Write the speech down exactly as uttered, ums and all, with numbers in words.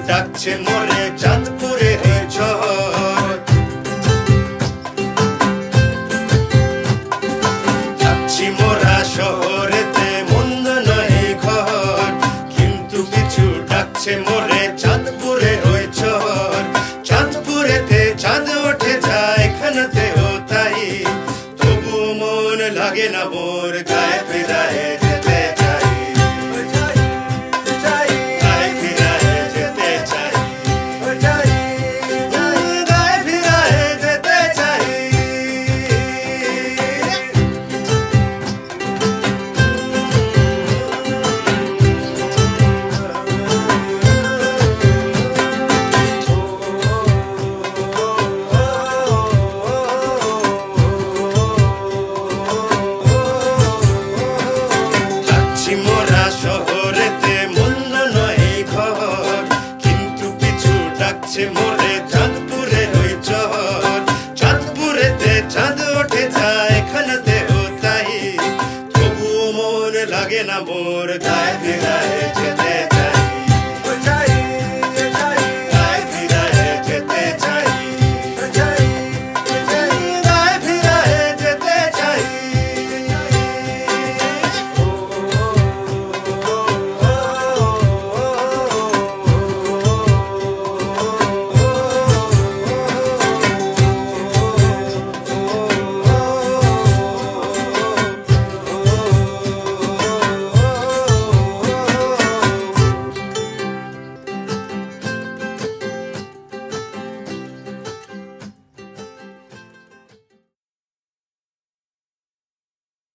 ডাকছে মোরে চাঁদপুরের ঝড়। যাচ্ছি মোরা শহরেতে মন্দ নয় ঘর, কিন্তু কিছু ডাকছে মোরে চাঁদপুরের ওই ঝড়। চাঁদপুরেতে চাঁদ ওঠে যায় এখানেতেও তাই, তবু মন লাগে না মোর গায়ে ফেরায় যেতে চাই, গায়ে ফেরায় যেতে চাই, গায়ে ফেরায় যেতে চাই। মোরা শহরেতে মন্দ নয় ঘর, কিন্তু পিছু ডাকছে।